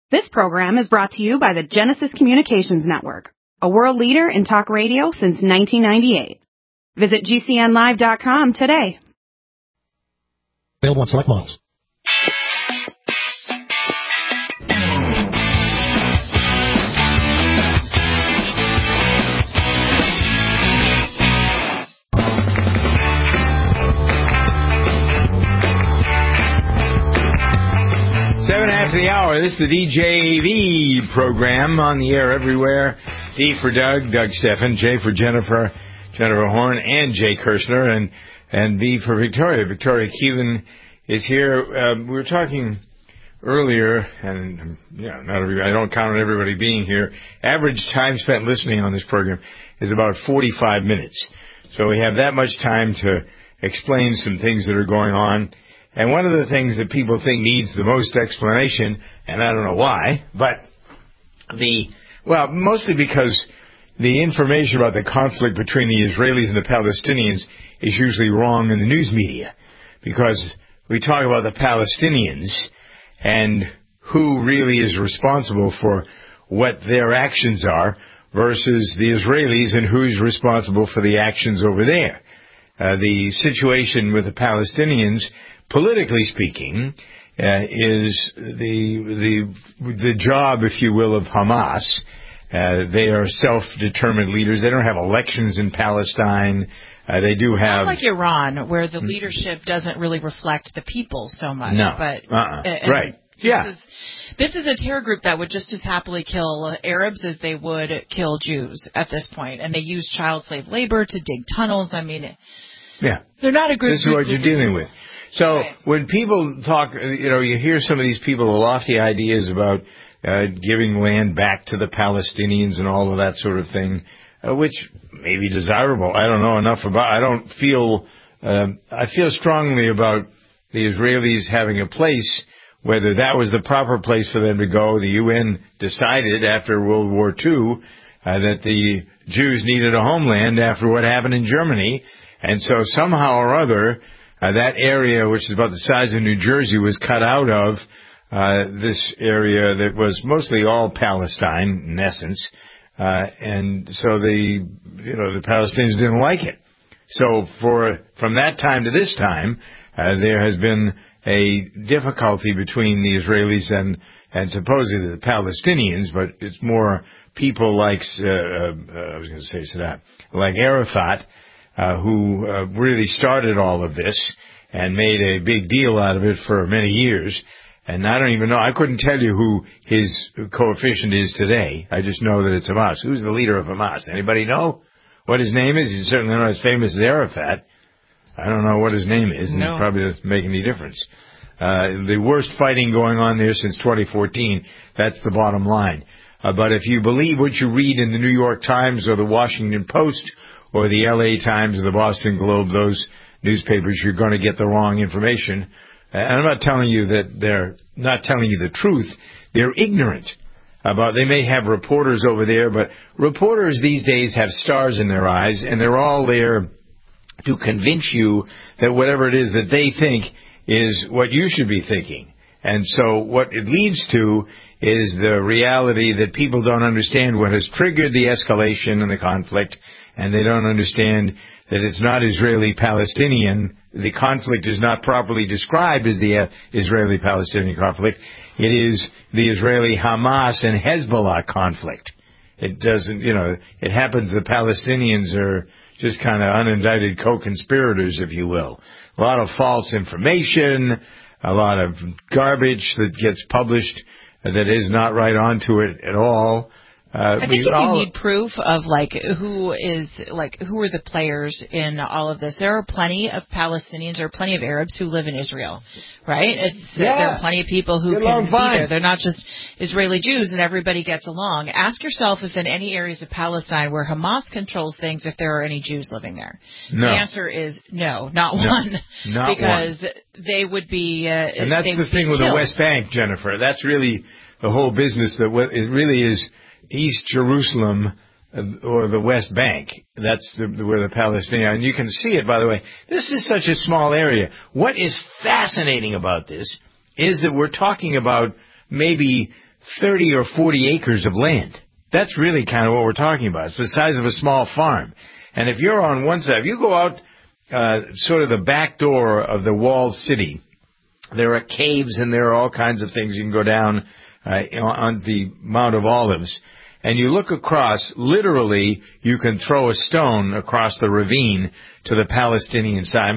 This program is brought to you by the Genesis Communications Network, a world leader in talk radio since 1998. Visit GCNlive.com today. Available on select models. Seven after the hour. This is the DJV program on the air everywhere. D for Doug, Doug Steffen, J for Jennifer, Jennifer Horn, and Jay Kirshner, and V for Victoria. Victoria Keelan is here. We were talking earlier, and not everybody, I don't count on everybody being here. Average time spent listening on this program is about 45 minutes. So we have that much time to explain some things that are going on. And one of the things that people think needs the most explanation, and I don't know why, but mostly because the information about the conflict between the Israelis and the Palestinians is usually wrong in the news media. Because we talk about the Palestinians and who really is responsible for what their actions are versus the Israelis and who's responsible for the actions over there. The situation with the Palestinians, politically speaking, is the job, if you will, of Hamas. They are self-determined leaders. They don't have elections in Palestine. They do have... Not like Iran, where the leadership doesn't really reflect the people so much. No. But, right. Yeah. This is a terror group that would just as happily kill Arabs as they would kill Jews at this point. And they use child slave labor to dig tunnels. I mean... Yeah. They're not a good This is what you're dealing with. So when people talk, you hear some of these people, the lofty ideas about giving land back to the Palestinians and all of that sort of thing, which may be desirable. I don't know enough about. I feel strongly about the Israelis having a place. Whether that was the proper place for them to go, the UN decided after World War II that the Jews needed a homeland after what happened in Germany. And so somehow or other, that area, which is about the size of New Jersey, was cut out of this area that was mostly all Palestine, in essence. And so the Palestinians didn't like it. So from that time to this time, there has been a difficulty between the Israelis and supposedly the Palestinians, but it's more people like, Sadat, like Arafat, who really started all of this and made a big deal out of it for many years. And I don't even know, I couldn't tell you who his coefficient is today. I just know that it's Hamas. Who's the leader of Hamas? Anybody know what his name is? He's certainly not as famous as Arafat. I don't know what his name is, and it probably doesn't make any difference. The worst fighting going on there since 2014, that's the bottom line. But if you believe what you read in the New York Times or the Washington Post or the LA Times or the Boston Globe, those newspapers, you're going to get the wrong information. And I'm not telling you that they're not telling you the truth. They're ignorant about, they may have reporters over there, but reporters these days have stars in their eyes, and they're all there to convince you that whatever it is that they think is what you should be thinking. And so what it leads to is the reality that people don't understand what has triggered the escalation and the conflict, and they don't understand that it's not Israeli-Palestinian. The conflict is not properly described as the Israeli-Palestinian conflict. It is the Israeli-Hamas and Hezbollah conflict. It doesn't, it happens the Palestinians are just kind of unindicted co-conspirators, if you will. A lot of false information, a lot of garbage that gets published that is not right onto it at all. I think you need proof of who are the players in all of this. There are plenty of Palestinians, there are plenty of Arabs who live in Israel, right? There are plenty of people who can be there. They're not just Israeli Jews and everybody gets along. Ask yourself if in any areas of Palestine where Hamas controls things, if there are any Jews living there. No. The answer is no, not one. Not because one. They would be and that's the thing with the West Bank, Jennifer. That's really the whole business. It really is East Jerusalem or the West Bank. That's where the Palestinians, and you can see it, by the way. This is such a small area. What is fascinating about this is that we're talking about maybe 30 or 40 acres of land. That's really kind of what we're talking about. It's the size of a small farm. And if you're on one side, if you go out sort of the back door of the walled city, there are caves and there are all kinds of things. You can go down on the Mount of Olives, and you look across. Literally, you can throw a stone across the ravine to the Palestinian side.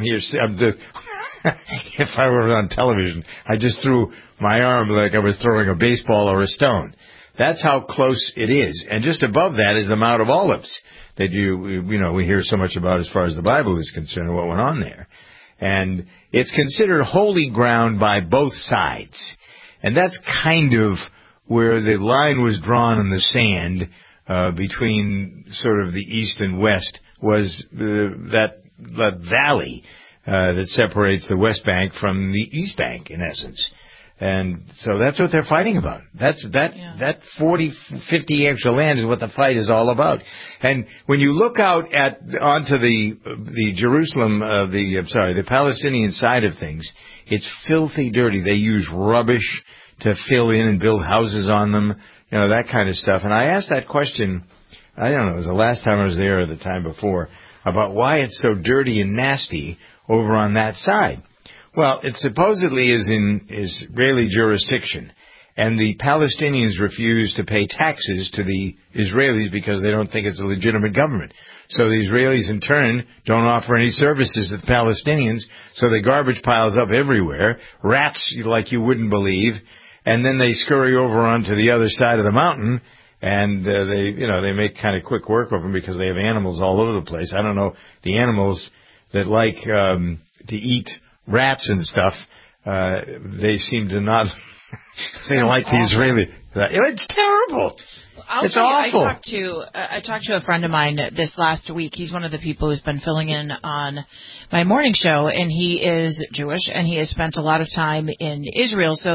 If I were on television, I just threw my arm like I was throwing a baseball or a stone. That's how close it is. And just above that is the Mount of Olives that we hear so much about as far as the Bible is concerned and what went on there. And it's considered holy ground by both sides. And that's kind of where the line was drawn in the sand between sort of the east and west, was that valley that separates the West Bank from the East Bank, in essence. And so that's what they're fighting about. That 40, 50 acres of land is what the fight is all about. And when you look out onto the Jerusalem, the Palestinian side of things, it's filthy dirty. They use rubbish to fill in and build houses on them, that kind of stuff. And I asked that question, I don't know, it was the last time I was there or the time before, about why it's so dirty and nasty over on that side. Well, it supposedly is in Israeli jurisdiction, and the Palestinians refuse to pay taxes to the Israelis because they don't think it's a legitimate government. So the Israelis, in turn, don't offer any services to the Palestinians, so the garbage piles up everywhere, rats like you wouldn't believe, and then they scurry over onto the other side of the mountain, and they make kind of quick work of them because they have animals all over the place. I don't know, the animals that like to eat rats and stuff, they seem to not say like the Israeli. It's terrible. It's awful. I talked to a friend of mine this last week. He's one of the people who's been filling in on my morning show, and he is Jewish, and he has spent a lot of time in Israel. So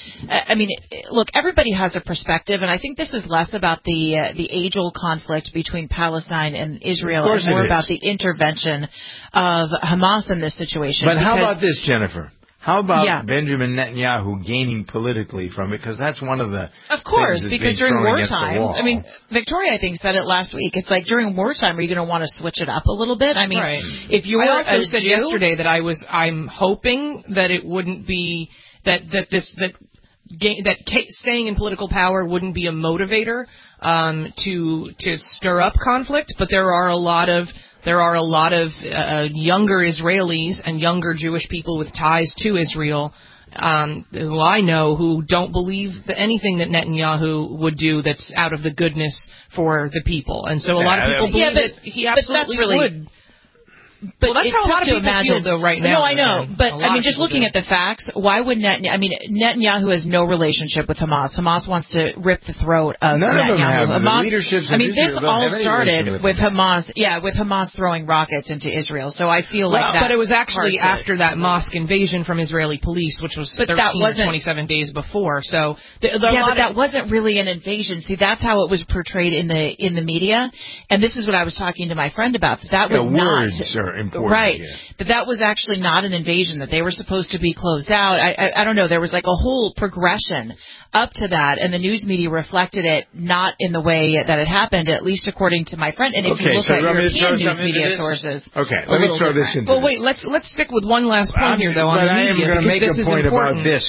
look, everybody has a perspective, and I think this is less about the age-old conflict between Palestine and Israel, and more about the intervention of Hamas in this situation. But how about this, Jennifer? How about Benjamin Netanyahu gaining politically from it? Because that's one of the Of course, because during war times, Victoria, I think, said it last week. It's like during wartime, are you going to want to switch it up a little bit? Right. If you were also said yesterday that I'm hoping that it wouldn't be that staying in political power wouldn't be a motivator to stir up conflict, but there are a lot of younger Israelis and younger Jewish people with ties to Israel who I know who don't believe anything that Netanyahu would do that's out of the goodness for the people. And so a lot of people believe that he absolutely would. But that's how a lot of people feel, though, right now. No, I know. But, just looking at the facts, why would Netanyahu has no relationship with Hamas. Hamas wants to rip the throat of Netanyahu. This all started with Hamas, with Hamas throwing rockets into Israel. So I feel like that. But it was actually after that mosque invasion from Israeli police, which was 13 or 27 days before. So that wasn't really an invasion. See, that's how it was portrayed in the media. And this is what I was talking to my friend about. That was not important, right. That was actually not an invasion, that they were supposed to be closed out. I don't know. There was like a whole progression up to that, and the news media reflected it not in the way that it happened, at least according to my friend. And if you look at European news media sources, let me throw this into wait, let's stick with one last point here, though, on the media. I am going to make a point about this.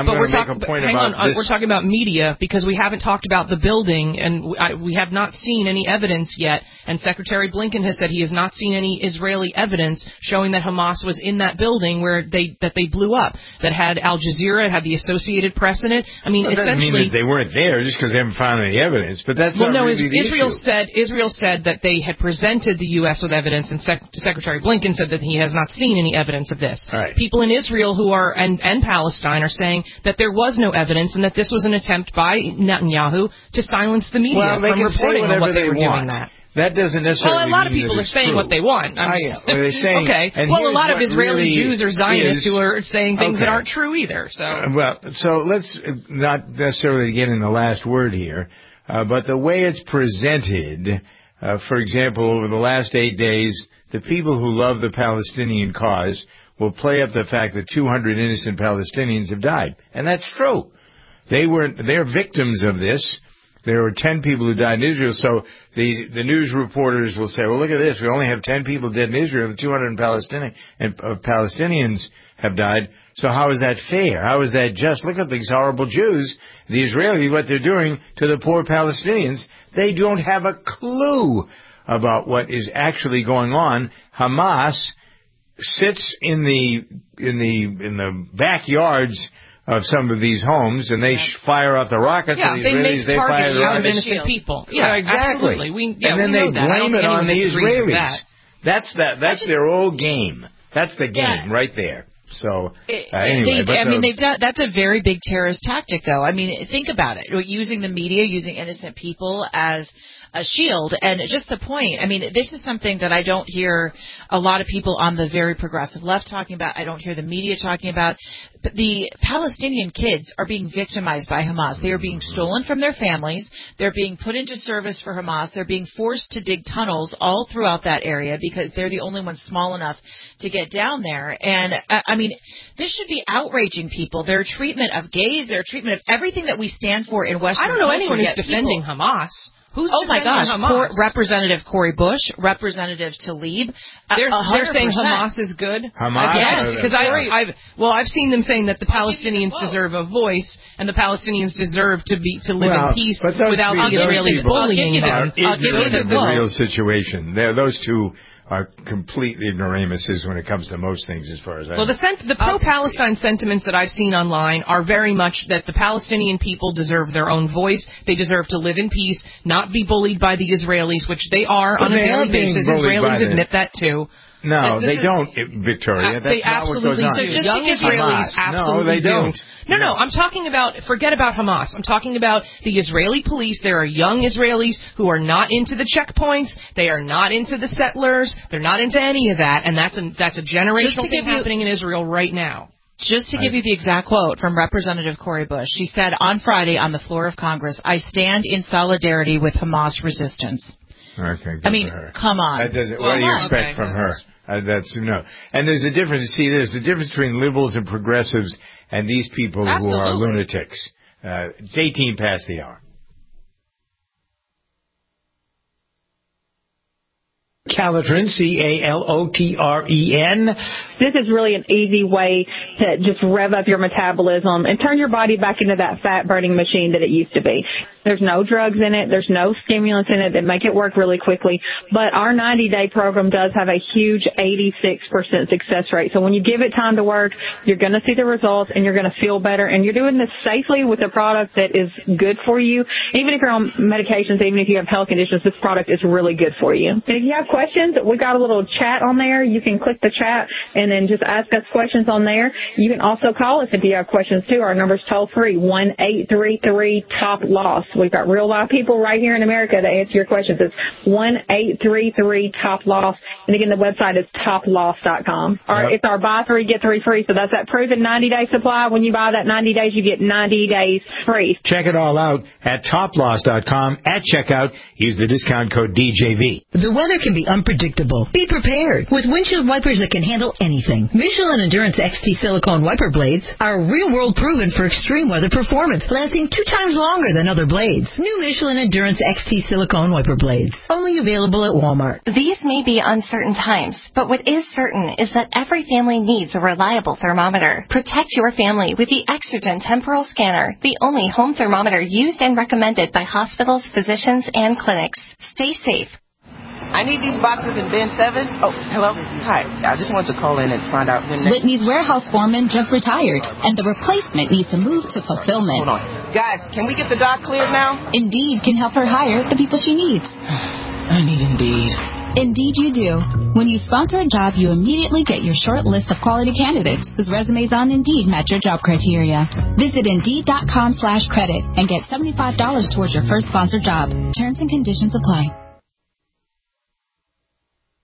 We're talking about media because we haven't talked about the building, and we have not seen any evidence yet. And Secretary Blinken has said he has not seen any Israeli evidence showing that Hamas was in that building where they blew up, that had Al Jazeera, had the Associated Press in it. Essentially, doesn't mean that they weren't there just because they haven't found any evidence. But that's not really the Israel issue. Israel said that they had presented the U.S. with evidence, and Secretary Blinken said that he has not seen any evidence of this. Right. People in Israel and Palestine are saying that there was no evidence and that this was an attempt by Netanyahu to silence the media from reporting on what they were doing that. That doesn't necessarily mean a lot of people are saying what they want. They're saying, okay. Well, a lot of Israeli Jews are Zionists who are saying things that aren't true either. So let's not necessarily get in the last word here, but the way it's presented, for example, over the last 8 days, the people who love the Palestinian cause will play up the fact that 200 innocent Palestinians have died. And that's true. they're victims of this. There were 10 people who died in Israel, so the news reporters will say, well, look at this. We only have 10 people dead in Israel, and 200 Palestinians have died. So how is that fair? How is that just? Look at these horrible Jews, the Israelis, what they're doing to the poor Palestinians. They don't have a clue about what is actually going on. Hamas sits in the backyards of some of these homes, and they fire out the rockets. Yeah, the they make Israelis, targets out of innocent people. Yeah, exactly. Absolutely. And then they blame it on the Israelis. That's their old game. That's the game right there. So anyway, that's a very big terrorist tactic, though. I mean, think about it. Using the media, using innocent people as a shield, and just the point. I mean, this is something that I don't hear a lot of people on the very progressive left talking about. I don't hear the media talking about. But the Palestinian kids are being victimized by Hamas. They are being stolen from their families. They're being put into service for Hamas. They're being forced to dig tunnels all throughout that area because they're the only ones small enough to get down there. And I mean, this should be outraging people. Their treatment of gays, their treatment of everything that we stand for in Western culture. I don't know anyone who's defending Hamas. Who's my gosh, Representative Cori Bush, Representative Tlaib. They're saying Hamas is good. Hamas, yes, because I've seen them saying that the Palestinians deserve a voice and the Palestinians deserve to live in peace without the Israelis bullying them. I'll give you the real situation. Those two are complete ignoramuses when it comes to most things, as far as I know. Well, the pro-Palestine sentiments that I've seen online are very much that the Palestinian people deserve their own voice. They deserve to live in peace, not be bullied by the Israelis, which they are on a daily basis. Israelis admit that too. No, they don't, Victoria. That's not what goes on. So just young Israelis absolutely don't. No, I'm talking about, forget about Hamas. I'm talking about the Israeli police. There are young Israelis who are not into the checkpoints. They are not into the settlers. They're not into any of that, and that's a generational thing happening in Israel right now. Just to give you the exact quote from Representative Cori Bush, she said on Friday on the floor of Congress, "I stand in solidarity with Hamas resistance." Okay, I mean, come on. What do you expect from her? That's no. And there's a difference. See, there's a difference between liberals and progressives and these people who are lunatics. It's 18 past the hour. Calotren, Calotren. This is really an easy way to just rev up your metabolism and turn your body back into that fat-burning machine that it used to be. There's no drugs in it. There's no stimulants in it that make it work really quickly. But our 90-day program does have a huge 86% success rate. So when you give it time to work, you're going to see the results and you're going to feel better. And you're doing this safely with a product that is good for you. Even if you're on medications, even if you have health conditions, this product is really good for you. And if you have questions, we got a little chat on there. You can click the chat and then just ask us questions on there. You can also call us if you have questions too. Our number's toll free, 1-833-TOP-LOSS. We've got real live people right here in America to answer your questions. It's 1-833-TOP-LOSS. And again, the website is toploss.com. It's our buy 3, get 3 free. So that's that proven 90-day supply. When you buy that 90 days, you get 90 days free. Check it all out at toploss.com. At checkout, use the discount code DJV. The weather can be unpredictable. Be prepared with windshield wipers that can handle anything. Michelin Endurance XT silicone wiper blades are real-world proven for extreme weather performance, lasting 2 times longer than other blades. New Michelin Endurance XT silicone wiper blades, only available at Walmart. These may be uncertain times, but what is certain is that every family needs a reliable thermometer. Protect your family with the Exergen Temporal Scanner, the only home thermometer used and recommended by hospitals, physicians, and clinics. Stay safe. I need these boxes in bin 7. Oh, hello? Hi. I just wanted to call in and find out when next... Whitney's warehouse foreman just retired, and the replacement needs to move to fulfillment. Hold on. Guys, can we get the dock cleared now? Indeed can help her hire the people she needs. I need Indeed. Indeed you do. When you sponsor a job, you immediately get your short list of quality candidates whose resumes on Indeed match your job criteria. Visit Indeed.com/credit and get $75 towards your first sponsored job. Terms and conditions apply.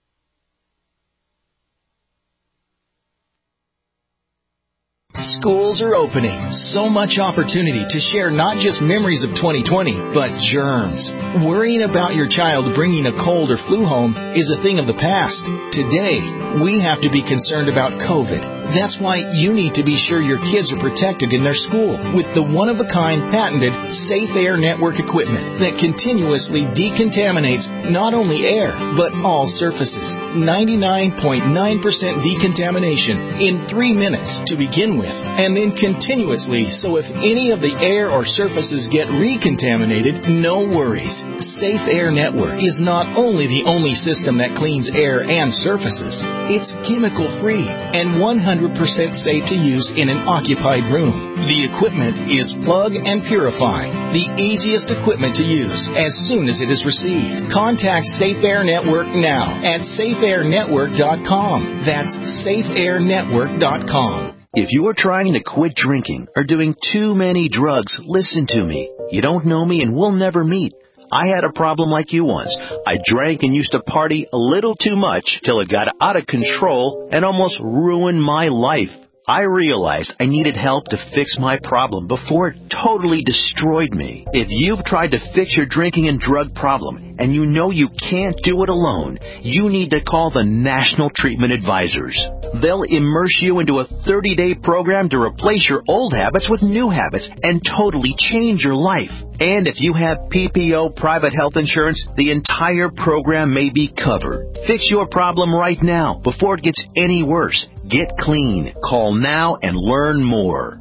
Schools schools are opening. So much opportunity to share not just memories of 2020, but germs. Worrying about your child bringing a cold or flu home is a thing of the past. Today, we have to be concerned about COVID. That's why you need to be sure your kids are protected in their school with the one-of-a-kind patented Safe Air Network equipment that continuously decontaminates not only air, but all surfaces. 99.9% decontamination in 3 minutes to begin with, and then continuously, so if any of the air or surfaces get recontaminated, no worries. Safe Air Network is not only the only system that cleans air and surfaces, it's chemical-free and 100% safe to use in an occupied room. The equipment is plug and purify, the easiest equipment to use as soon as it is received. Contact Safe Air Network now at safeairnetwork.com. That's safeairnetwork.com. If you are trying to quit drinking or doing too many drugs, listen to me. You don't know me and we'll never meet. I had a problem like you once. I drank and used to party a little too much till it got out of control and almost ruined my life. I realized I needed help to fix my problem before it totally destroyed me. If you've tried to fix your drinking and drug problem and you know you can't do it alone, you need to call the National Treatment Advisors. They'll immerse you into a 30-day program to replace your old habits with new habits and totally change your life. And if you have PPO private health insurance, the entire program may be covered. Fix your problem right now before it gets any worse. Get clean. Call now and learn more.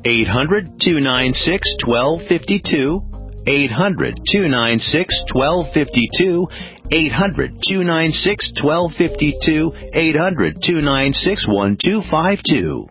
800-296-1252. 800-296-1252. 800-296-1252. 800-296-1252.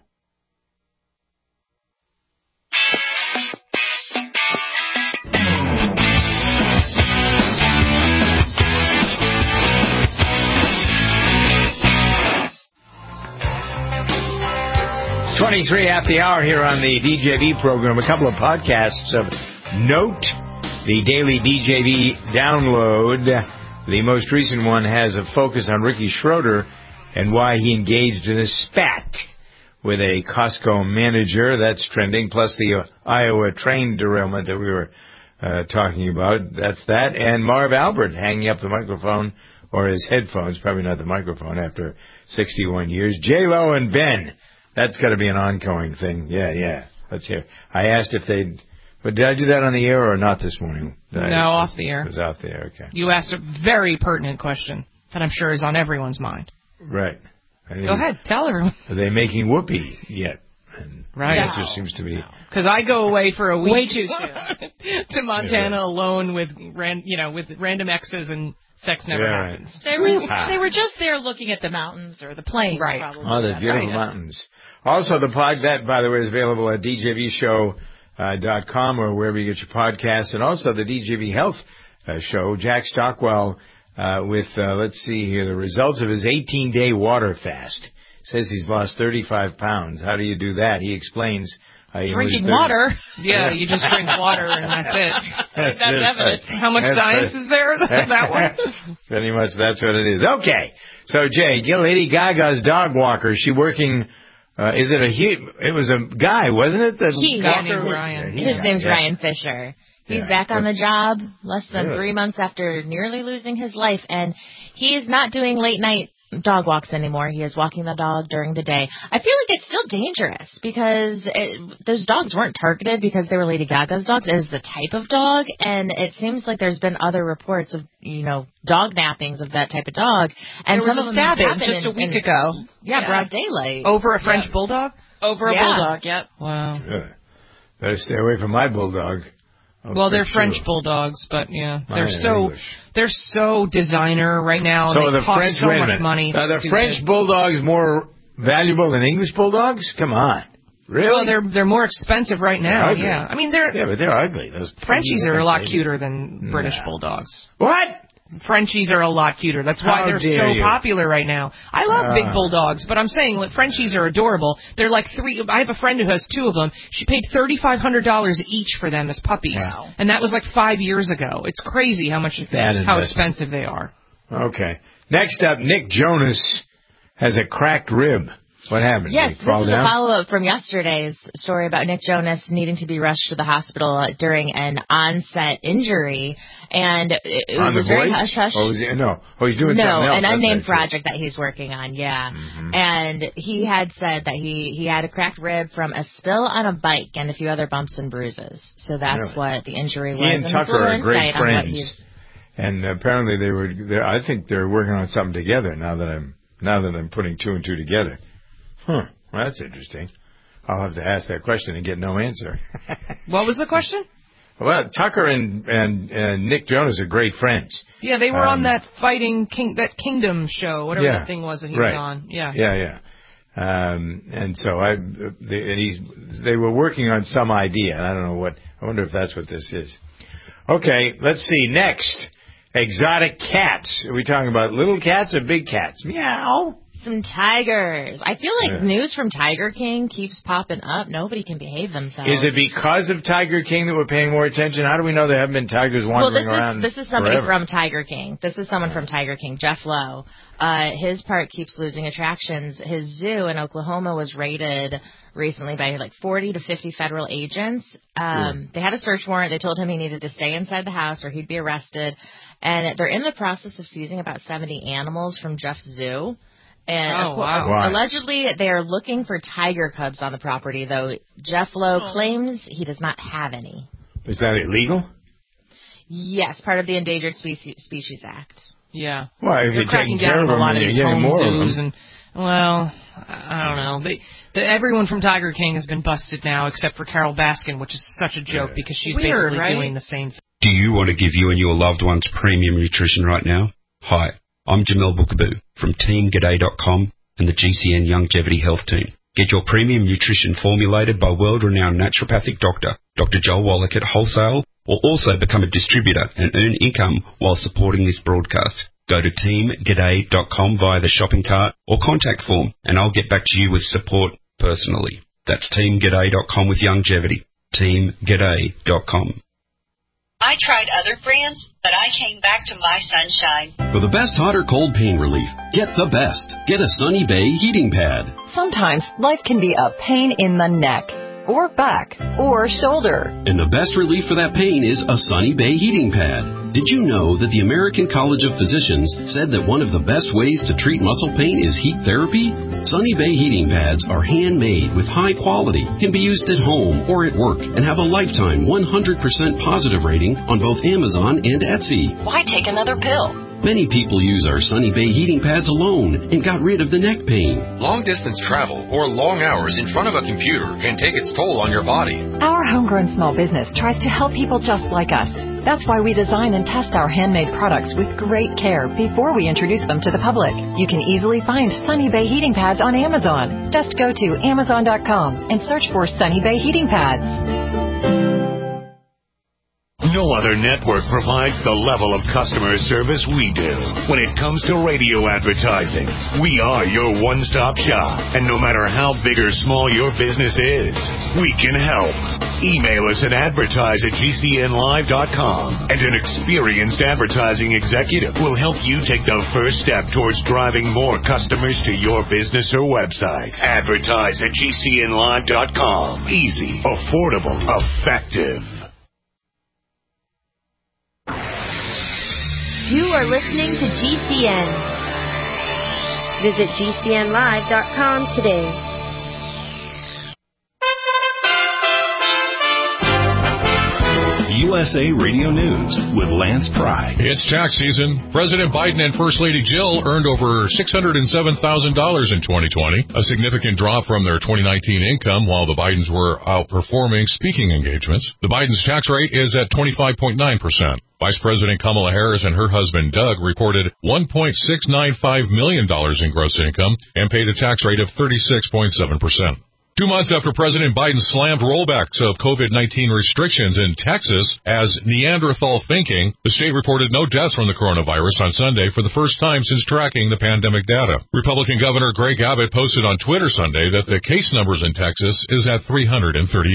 .23 at the hour here on the DJV program. A couple of podcasts of note. The daily DJV download. The most recent one has a focus on Ricky Schroeder and why he engaged in a spat with a Costco manager. That's trending. Plus the Iowa train derailment that we were talking about. That's that. And Marv Albert hanging up the microphone, or his headphones, probably not the microphone, after 61 years. J-Lo and Ben. That's got to be an ongoing thing. Yeah. Let's hear. I asked if they'd... But did I do that on the air or not this morning? No, off the air. It was off the air, okay. You asked a very pertinent question that I'm sure is on everyone's mind. Right. Go ahead, tell everyone. Are they making whoopee yet? And right. The answer seems to be... Because I go away for a week. Way too soon. to Montana alone with random exes and... Sex never happens. Right. They were just there looking at the mountains or the plains. Right. Probably. Oh, the beautiful mountains. Also, the pod, that, by the way, is available at DJVshow.com or wherever you get your podcasts. And also the DJV Health Show. Jack Stockwell with, let's see here, the results of his 18-day water fast. Says he's lost 35 pounds. How do you do that? He explains. Drinking water. Yeah, you just drink water and that's it. That's evidence. How much science is there? That one. Pretty much that's what it is. Okay. So, Jay, Lady Gaga's dog walker, is she working... it was a guy, wasn't it? Ryan. His name's Ryan Fisher. He's back on the job less than 3 months after nearly losing his life, and he is not doing late-night dog walks anymore. He is walking the dog during the day. I feel like it's still dangerous because those dogs weren't targeted because they were Lady Gaga's dogs. It is the type of dog, and it seems like there's been other reports of, dog nappings of that type of dog. And there was a stabbing just a week ago. Yeah, broad daylight. Over a French bulldog? Over a bulldog, yep. Wow. Good. Better stay away from my bulldog. Well, they're French bulldogs, but they're so designer right now. So they cost so much money. Are the French bulldogs more valuable than English bulldogs? Come on, really? Well, they're more expensive right now. Yeah, I mean but they're ugly. Those Frenchies are a lot cuter than British bulldogs. What? Frenchies are a lot cuter. That's why they're so popular right now. I love big bulldogs, but I'm saying Frenchies are adorable. They're like I have a friend who has 2 of them. She paid $3,500 each for them as puppies. Wow. And that was like 5 years ago. It's crazy how expensive they are. Okay. Next up, Nick Jonas has a cracked rib. What happened? Yes, this is a follow-up from yesterday's story about Nick Jonas needing to be rushed to the hospital during an onset injury. And it was very hush-hush. He's doing something else. An unnamed project that he's working on, yeah. Mm-hmm. And he had said that he had a cracked rib from a spill on a bike and a few other bumps and bruises. So that's what the injury was. He and Tucker are great friends. And apparently I think they're working on something together now that I'm putting two and two together. Well, that's interesting. I'll have to ask that question and get no answer. What was the question? Well, Tucker and Nick Jonas are great friends. Yeah, they were on that that Kingdom show, whatever that thing was that he was on. Yeah. Yeah. And so they were working on some idea. And I don't know what. I wonder if that's what this is. Okay, let's see. Next, exotic cats. Are we talking about little cats or big cats? Meow. Some tigers. I feel like news from Tiger King keeps popping up. Nobody can behave themselves. Is it because of Tiger King that we're paying more attention? How do we know there haven't been tigers wandering around? This is somebody from Tiger King. This is someone from Tiger King, Jeff Lowe. His park keeps losing attractions. His zoo in Oklahoma was raided recently by 40 to 50 federal agents. They had a search warrant. They told him he needed to stay inside the house or he'd be arrested. And they're in the process of seizing about 70 animals from Jeff's zoo. And allegedly, they are looking for tiger cubs on the property, though Jeff Lowe claims he does not have any. Is that illegal? Yes, part of the Endangered Species Act. Yeah. Well, if you're cracking down on a lot of these home zoos, and I don't know. Everyone from Tiger King has been busted now, except for Carol Baskin, which is such a joke because she's basically doing the same thing. Do you want to give you and your loved ones premium nutrition right now? Hi. I'm Jamel Bookaboo from TeamGaday.com and the GCN Longevity Health Team. Get your premium nutrition formulated by world-renowned naturopathic doctor, Dr. Joel Wallach at Wholesale, or also become a distributor and earn income while supporting this broadcast. Go to TeamGaday.com via the shopping cart or contact form, and I'll get back to you with support personally. That's TeamGaday.com with longevity. TeamGaday.com. I tried other brands, but I came back to My Sunshine. For the best hot or cold pain relief, get the best. Get a Sunny Bay heating pad. Sometimes life can be a pain in the neck, or back, or shoulder. And the best relief for that pain is a Sunny Bay heating pad. Did you know that the American College of Physicians said that one of the best ways to treat muscle pain is heat therapy? Sunny Bay heating pads are handmade with high quality, can be used at home or at work, and have a lifetime 100% positive rating on both Amazon and Etsy. Why take another pill? Many people use our Sunny Bay heating pads alone and got rid of the neck pain. Long-distance travel or long hours in front of a computer can take its toll on your body. Our homegrown small business tries to help people just like us. That's why we design and test our handmade products with great care before we introduce them to the public. You can easily find Sunny Bay heating pads on Amazon. Just go to Amazon.com and search for Sunny Bay heating pads. No other network provides the level of customer service we do. When it comes to radio advertising, we are your one-stop shop. And no matter how big or small your business is, we can help. Email us at advertise@gcnlive.com, and an experienced advertising executive will help you take the first step towards driving more customers to your business or website. Advertise@gcnlive.com. Easy, affordable, effective. You are listening to GCN. Visit GCNlive.com today. USA Radio News with Lance Pry. It's tax season. President Biden and First Lady Jill earned over $607,000 in 2020, a significant drop from their 2019 income, while the Bidens were outperforming speaking engagements. The Bidens' tax rate is at 25.9%. Vice President Kamala Harris and her husband Doug reported $1.695 million in gross income and paid a tax rate of 36.7%. 2 months after President Biden slammed rollbacks of COVID-19 restrictions in Texas as Neanderthal thinking, the state reported no deaths from the coronavirus on Sunday for the first time since tracking the pandemic data. Republican Governor Greg Abbott posted on Twitter Sunday that the case numbers in Texas is at 338.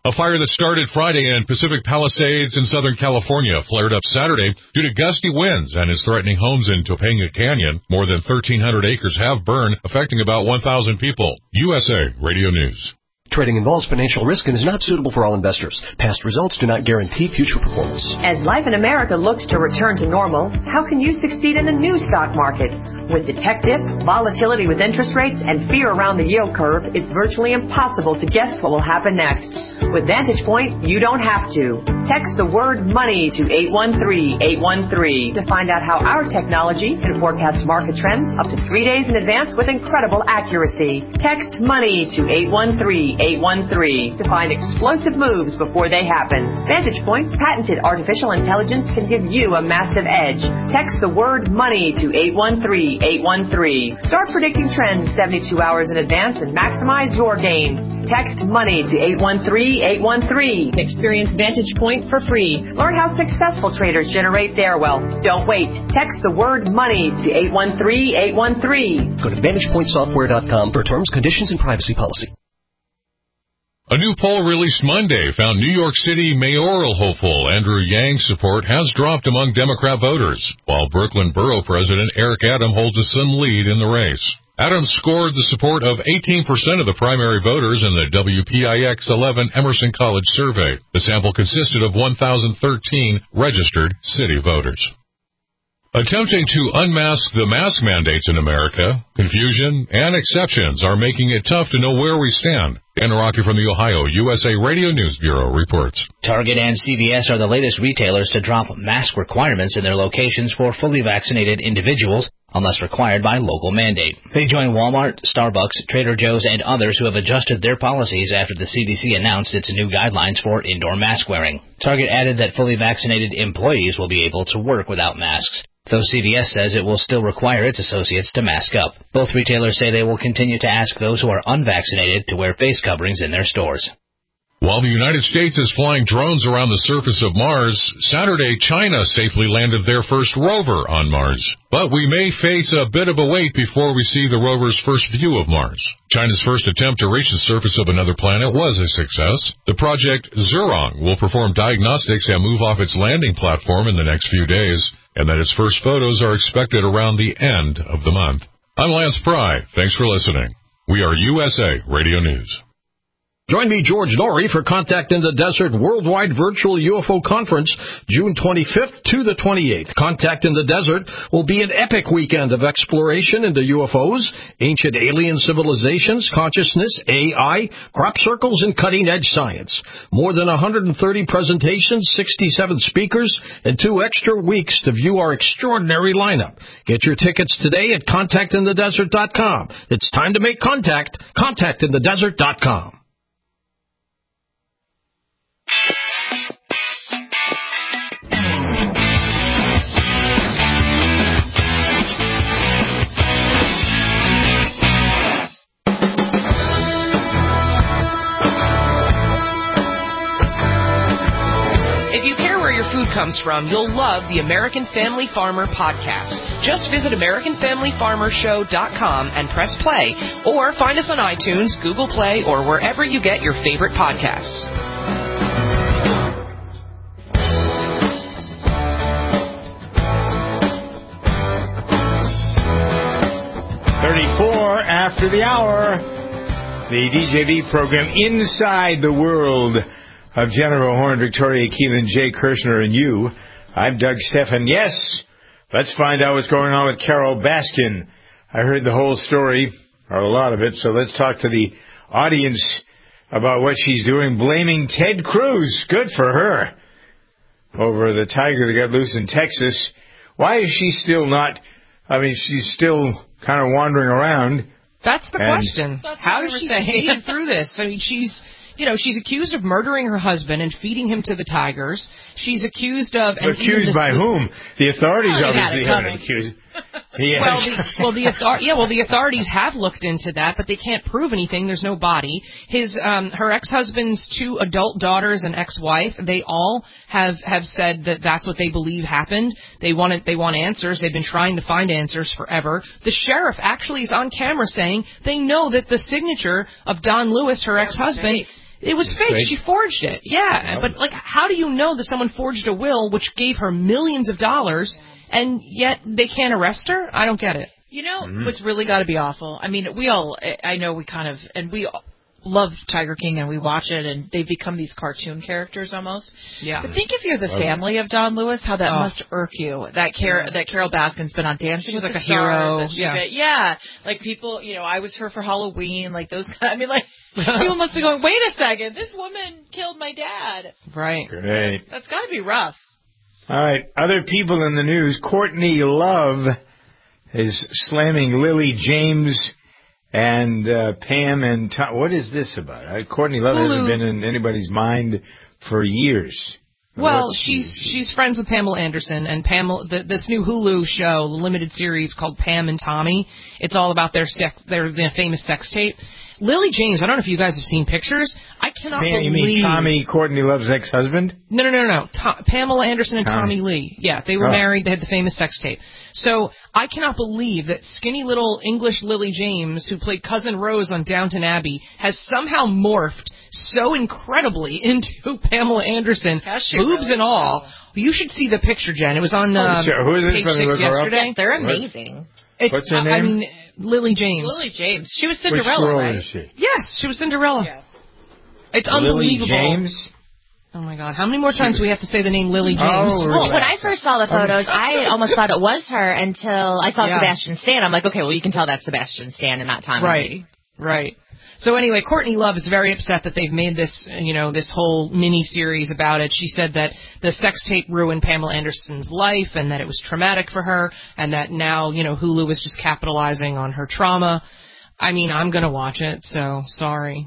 A fire that started Friday in Pacific Palisades in Southern California flared up Saturday due to gusty winds and is threatening homes in Topanga Canyon. More than 1,300 acres have burned, affecting about 1,000 people. USA Radio News. Trading involves financial risk and is not suitable for all investors. Past results do not guarantee future performance. As life in America looks to return to normal, how can you succeed in the new stock market? With the tech dip, volatility with interest rates, and fear around the yield curve, it's virtually impossible to guess what will happen next. With Vantage Point, you don't have to. Text the word money to 813-813 to find out how our technology can forecast market trends up to 3 days in advance with incredible accuracy. Text money to 813-813 to find explosive moves before they happen. Vantage Point's patented artificial intelligence can give you a massive edge. Text the word money to 813-813. Start predicting trends 72 hours in advance and maximize your gains. Text money to 813-813. Experience Vantage Point for free. Learn how successful traders generate their wealth. Don't wait. Text the word money to 813-813. Go to VantagePointSoftware.com for terms, conditions, and privacy policy. A new poll released Monday found New York City mayoral hopeful Andrew Yang's support has dropped among Democrat voters, while Brooklyn Borough President Eric Adams holds a slim lead in the race. Adams scored the support of 18% of the primary voters in the WPIX-11 Emerson College survey. The sample consisted of 1,013 registered city voters. Attempting to unmask the mask mandates in America, confusion and exceptions are making it tough to know where we stand. Dan Rocky from the Ohio USA Radio News Bureau reports. Target and CVS are the latest retailers to drop mask requirements in their locations for fully vaccinated individuals unless required by local mandate. They join Walmart, Starbucks, Trader Joe's, and others who have adjusted their policies after the CDC announced its new guidelines for indoor mask wearing. Target added that fully vaccinated employees will be able to work without masks, though CVS says it will still require its associates to mask up. Both retailers say they will continue to ask those who are unvaccinated to wear face coverings in their stores. While the United States is flying drones around the surface of Mars, Saturday China safely landed their first rover on Mars. But we may face a bit of a wait before we see the rover's first view of Mars. China's first attempt to reach the surface of another planet was a success. The project Zhurong will perform diagnostics and move off its landing platform in the next few days, and that its first photos are expected around the end of the month. I'm Lance Pry. Thanks for listening. We are USA Radio News. Join me, George Norrie, for Contact in the Desert Worldwide Virtual UFO Conference, June 25th to the 28th. Contact in the Desert will be an epic weekend of exploration into UFOs, ancient alien civilizations, consciousness, AI, crop circles, and cutting-edge science. More than 130 presentations, 67 speakers, and 2 extra weeks to view our extraordinary lineup. Get your tickets today at contactinthedesert.com. It's time to make contact. Contactinthedesert.com. Food comes from, you'll love the American Family Farmer podcast. Just visit AmericanFamilyFarmerShow.com and press play, or find us on iTunes, Google Play, or wherever you get your favorite podcasts. 34 after the hour. The DJV program, Inside the World of Jennifer Horn, Victoria Keelan, Jay Kirshner, and you. I'm Doug Stephan. Yes, let's find out what's going on with Carole Baskin. I heard the whole story, or a lot of it, so let's talk to the audience about what she's doing, blaming Ted Cruz. Good for her. Over the tiger that got loose in Texas. Why is she still not, she's still kind of wandering around. That's the question. How is she staying through this? She's accused of murdering her husband and feeding him to the tigers. She's accused of... Accused by whom? The authorities obviously haven't accused. The authorities have looked into that, but they can't prove anything. There's no body. Her ex-husband's 2 adult daughters and ex-wife, they all have said that that's what they believe happened. They want answers. They've been trying to find answers forever. The sheriff actually is on camera saying they know that the signature of Don Lewis, her ex-husband, It was fake. She forged it. Yeah, but like, how do you know that someone forged a will which gave her millions of dollars, and yet they can't arrest her? I don't get it. You know what's really got to be awful? I mean, I know we kind of, and we love Tiger King and we watch it, and they've become these cartoon characters almost. Yeah. But think if you're the family of Don Lewis, how that must irk you. That Carol Baskin's been on Dancing with the Stars. Yeah. Like people, I was her for Halloween, like those kind. I mean, like, people must be going, wait a second, this woman killed my dad. Right. Great. That's got to be rough. All right. Other people in the news. Courtney Love is slamming Lily James and Pam and Tom. What is this about? Courtney Love hasn't been in anybody's mind for years. Well, she's friends with Pamela Anderson, and this new Hulu show, the limited series called Pam and Tommy. It's all about their famous sex tape. Lily James, I don't know if you guys have seen pictures. I cannot believe... You mean Tommy, Courtney Love's ex-husband? No. Pamela Anderson and Tommy Lee. Yeah, they were married. They had the famous sex tape. So I cannot believe that skinny little English Lily James, who played Cousin Rose on Downton Abbey, has somehow morphed so incredibly into Pamela Anderson, boobs and all. You should see the picture, Jen. It was on who is page 6 yesterday. They're amazing. What's her name? I mean, Lily James. Lily James. She was Cinderella, right? Is she? Yes, she was Cinderella. Yeah. It's Lily unbelievable. James? Oh, my God. How many more times do we have to say the name Lily James? Well, when I first saw the photos, I almost thought it was her until I saw Sebastian Stan. I'm like, okay, well, you can tell that's Sebastian Stan and not Tommy. Right. So anyway, Courtney Love is very upset that they've made this, this whole mini-series about it. She said that the sex tape ruined Pamela Anderson's life and that it was traumatic for her and that now, Hulu is just capitalizing on her trauma. I mean, I'm going to watch it, so sorry.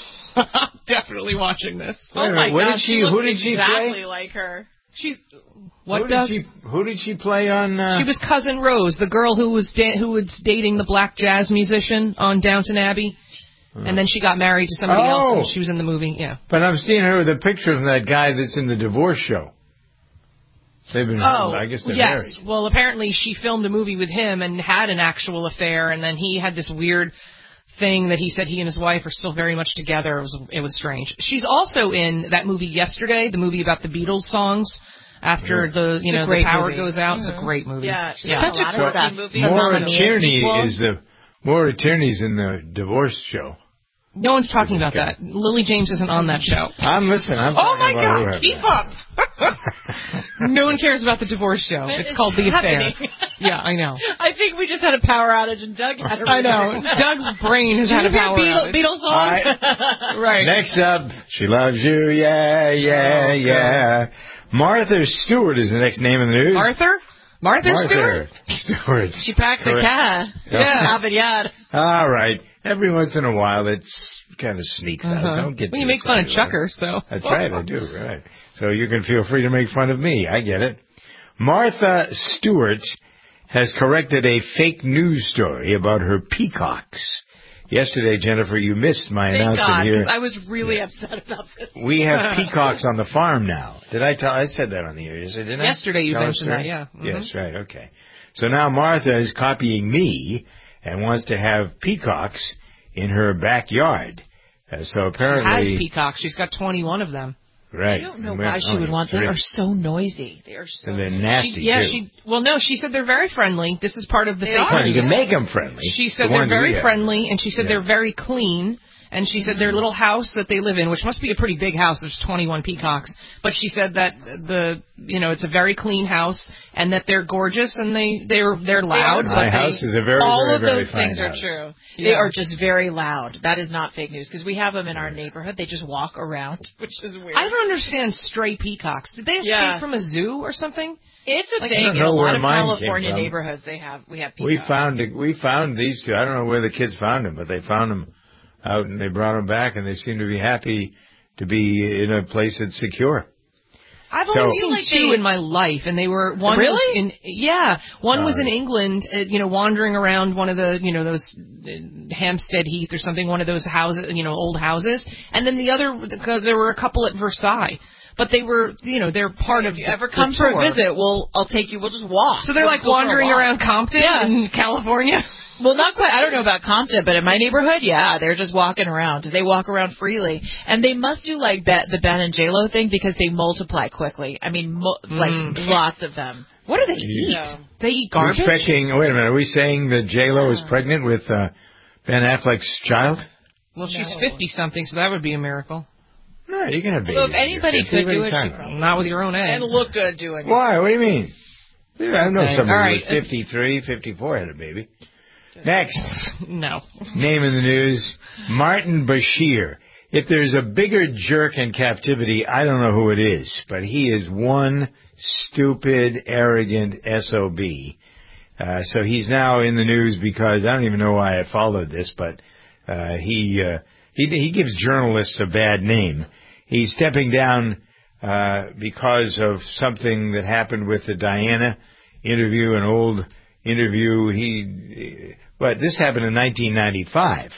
I'm definitely watching this. Oh, my God. Who did she play? Exactly like her. She's... Who did she play on? She was Cousin Rose, the girl who was dating the black jazz musician on Downton Abbey. And then she got married to somebody else, and she was in the movie, But I'm seeing her with a picture of that guy that's in the divorce show. They've been, I guess they're married. Yes. Well, apparently she filmed a movie with him and had an actual affair, and then he had this weird thing that he said he and his wife are still very much together. It was strange. She's also in that movie Yesterday, the movie about the Beatles songs. After the power goes out, it's a great movie. Yeah, such a good movie. More attorneys in the divorce show. No one's talking about that. Lily James isn't on that show. I'm listening. Oh my God! Keep up. No one cares about the divorce show. It's called The Affair. Yeah, I know. I think we just had a power outage and Doug had a I know. Doug's brain has had a power outage. Beatles song? Right. Next up, She Loves You, yeah. Martha Stewart is the next name in the news. Martha Stewart? Stewart. She packed the car. Yeah. All right. Every once in a while, it's kind of sneaks out. Don't get. Well, you make fun of Chucker, so. That's right, I do. Right. So you can feel free to make fun of me. I get it. Martha Stewart has corrected a fake news story about her peacocks. Yesterday, Jennifer, you missed my announcement here. I was really upset about this. We have peacocks on the farm now. I said that on the air, didn't I? Yesterday you mentioned that, yeah. Mm-hmm. Yes, right, okay. So now Martha is copying me and wants to have peacocks in her backyard. So apparently... She has peacocks. She's got 21 of them. Right. I don't know why she would want them. They are so noisy. They are so... And they're nasty, too. She said they're very friendly. This is part of the fake news. You can make them friendly. She said they're very friendly, and she said they're very clean. And she said their little house that they live in, which must be a pretty big house, there's 21 peacocks. But she said that it's a very clean house, and that they're gorgeous and they're loud. My house is a very, all very, very of those fine things house. are true. They are just very loud. That is not fake news because we have them in our neighborhood. They just walk around, which is weird. I don't understand stray peacocks. Did they escape from a zoo or something? It's a thing in a lot of California neighborhoods. We have peacocks. We found these two. I don't know where the kids found them, but they found them out and they brought them back, and they seem to be happy to be in a place that's secure. I've only seen two in my life, and they were one was in England, wandering around one of the those Hampstead Heath or something, one of those houses, old houses, and then the other there were a couple at Versailles. But they were, they're part of. If you ever come for a visit, I'll take you. We'll just walk. So they're like wandering around Compton in California. Well, not quite. I don't know about Compton, but in my neighborhood, they're just walking around. They walk around freely, and they must do like the Ben and J-Lo thing because they multiply quickly. I mean, lots of them. What do they eat? They eat garbage. Wait a minute. Are we saying that J-Lo is pregnant with Ben Affleck's child? Well, she's 50-something, so that would be a miracle. No, you can have babies. Well, if anybody could do it, she probably not with your own eggs. And look good doing it. Why? What do you mean? Yeah, I know somebody who was 53, 54 had a baby. Next. No. Name in the news, Martin Bashir. If there's a bigger jerk in captivity, I don't know who it is, but he is one stupid, arrogant SOB. So he's now in the news because I don't even know why I followed this, but he gives journalists a bad name. He's stepping down because of something that happened with the Diana interview, an old interview. But this happened in 1995.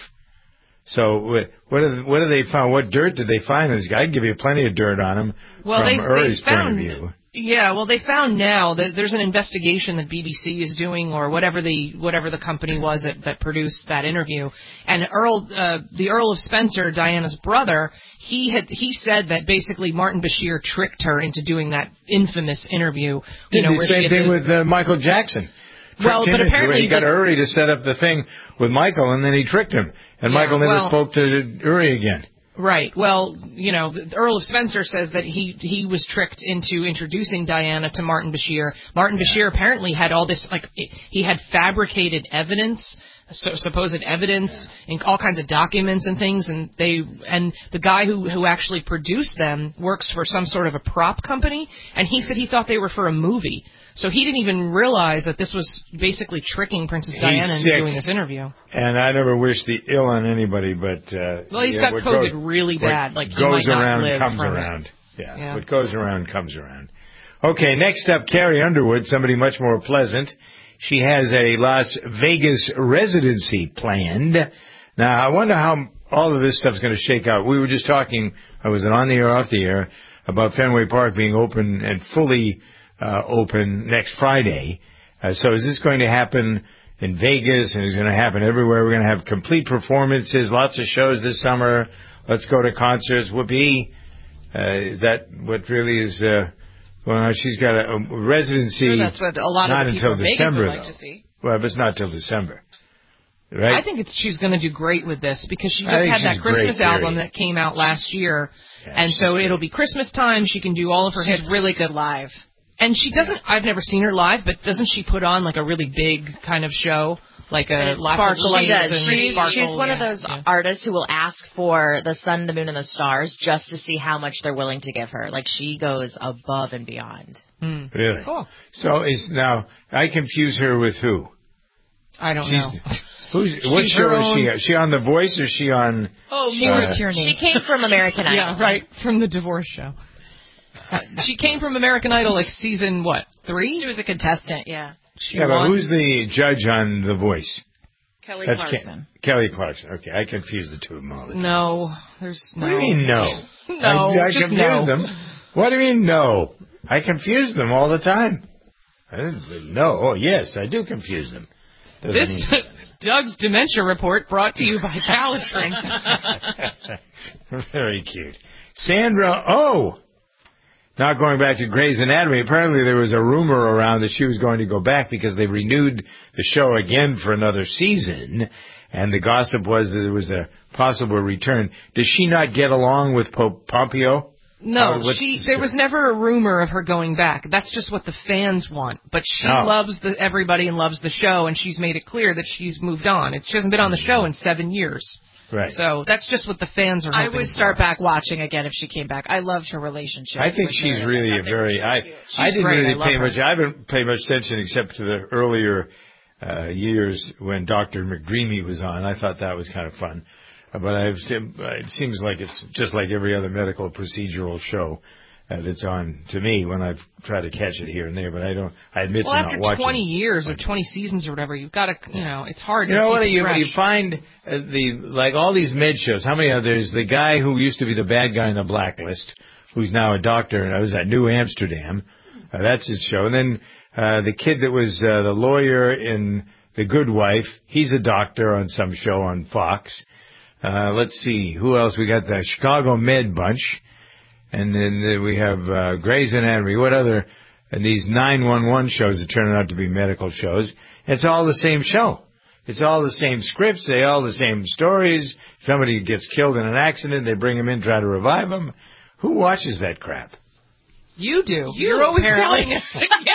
So what do they find? What dirt did they find on this guy? I'd give you plenty of dirt on him from Uri's point of view. Yeah, well, they found now that there's an investigation that BBC is doing, or whatever the company was that produced that interview. And the Earl of Spencer, Diana's brother, he said that basically Martin Bashir tricked her into doing that infamous interview. The same thing with Michael Jackson. Well, but apparently he got Uri to set up the thing with Michael, and then he tricked him, and Michael never spoke to Uri again. Right. Well, the Earl of Spencer says that he was tricked into introducing Diana to Martin Bashir. Martin Bashir apparently had all this, he had fabricated evidence, supposed evidence, and all kinds of documents and things, and the guy who actually produced them works for some sort of a prop company, and he said he thought they were for a movie. So he didn't even realize that this was basically tricking Princess Diana into doing this interview. And I never wish the ill on anybody, but well, he's got COVID really bad. Like, he might not live comes from around. It. Yeah, what goes around comes around. Okay, next up, Carrie Underwood, somebody much more pleasant. She has a Las Vegas residency planned. Now, I wonder how all of this stuff's going to shake out. We were just talking, I was on the air, off the air, about Fenway Park being open and fully open next Friday. So is this going to happen in Vegas, and is it going to happen everywhere? We're going to have complete performances, lots of shows this summer. Let's go to concerts. Whoopee. Is that what really is going on? She's got a residency. Sure, that's what a lot of the people in Vegas would like to see. Well, but it's not till December. Right? I think she's going to do great with this because she just had that Christmas album that came out last year. Yeah, and so it'll be Christmas time. She can do all of her hits. She's really good live. And she doesn't, I've never seen her live, but doesn't she put on like a really big kind of show? Like a lots of lights and sparkle. She's one of those artists who will ask for the sun, the moon, and the stars just to see how much they're willing to give her. Like, she goes above and beyond. Really? Cool. So now, I confuse her with who? I don't know. What show is she on? Is she on The Voice or is she on... She came from American Idol. Yeah, right, from the divorce show. She came from American Idol, like season, 3? She was a contestant, yeah. But who's the judge on The Voice? Kelly Clarkson. Kelly Clarkson. Okay, I confuse the two of them all the time. No, there's no. What do you mean no? I just confuse them. What do you mean no? I confuse them all the time. I didn't know. Oh, yes, I do confuse them. Doug's Dementia Report brought to you by Palatine. Very cute. Sandra Oh! Now going back to Grey's Anatomy, apparently there was a rumor around that she was going to go back because they renewed the show again for another season, and the gossip was that there was a possible return. Does she not get along with Pompeo? No, there was never a rumor of her going back. That's just what the fans want. But she loves everybody and loves the show, and she's made it clear that she's moved on. She hasn't been on the show in 7 years. Right. So that's just what the fans are hoping I would start back watching again if she came back. I loved her relationship. I think she's really a very... I didn't really pay much... I haven't paid much attention except to the earlier years when Dr. McDreamy was on. I thought that was kind of fun. But it seems like it's just like every other medical procedural show that's on to me when I've tried to catch it here and there. But I admit to not watching. Well, after 20 years or 20 seasons or whatever, you've got to, it's hard to keep it fresh. You find like all these med shows. How many others? The guy who used to be the bad guy in The Blacklist who's now a doctor, and I was at New Amsterdam. That's his show. And then the kid that was the lawyer in The Good Wife, he's a doctor on some show on Fox. Let's see, who else? We got the Chicago Med Bunch. And then we have Grey's Anatomy. What other? And these 911 shows that turn out to be medical shows. It's all the same show. It's all the same scripts. They all the same stories. Somebody gets killed in an accident. They bring him in, try to revive him. Who watches that crap? You do. You're always telling us.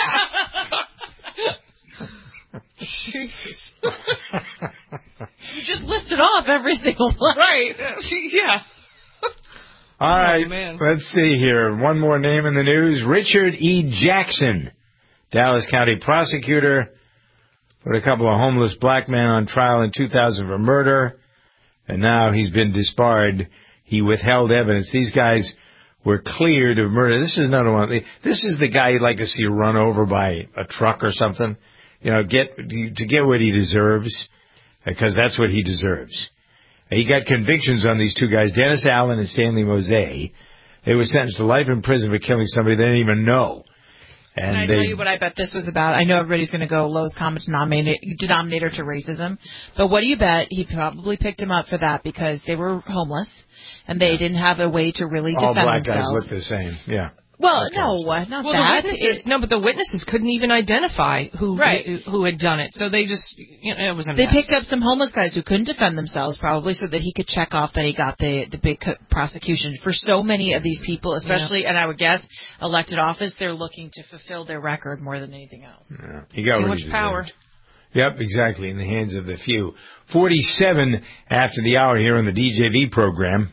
Yeah. Jesus. You just listed off every single one. Right. Yeah. All right, let's see here. One more name in the news. Richard E. Jackson, Dallas County prosecutor, put a couple of homeless black men on trial in 2000 for murder, and now he's been disbarred. He withheld evidence. These guys were cleared of murder. This is another one. This is the guy you'd like to see run over by a truck or something, to get what he deserves, because that's what he deserves. He got convictions on these two guys, Dennis Allen and Stanley Mose. They were sentenced to life in prison for killing somebody they didn't even know. And Can I tell you what I bet this was about? I know everybody's going to go lowest common denominator to racism, but what do you bet? He probably picked him up for that because they were homeless and they didn't have a way to really defend themselves. All black guys look the same, yeah. Well, no, not that. But the witnesses couldn't even identify who had done it. So they just, it was a mess. They picked up some homeless guys who couldn't defend themselves, probably, so that he could check off that he got the big prosecution. For so many of these people, especially, and I would guess, elected office, they're looking to fulfill their record more than anything else. Yeah. He got too much power. Yep, exactly, in the hands of the few. 47 after the hour here on the DJV program.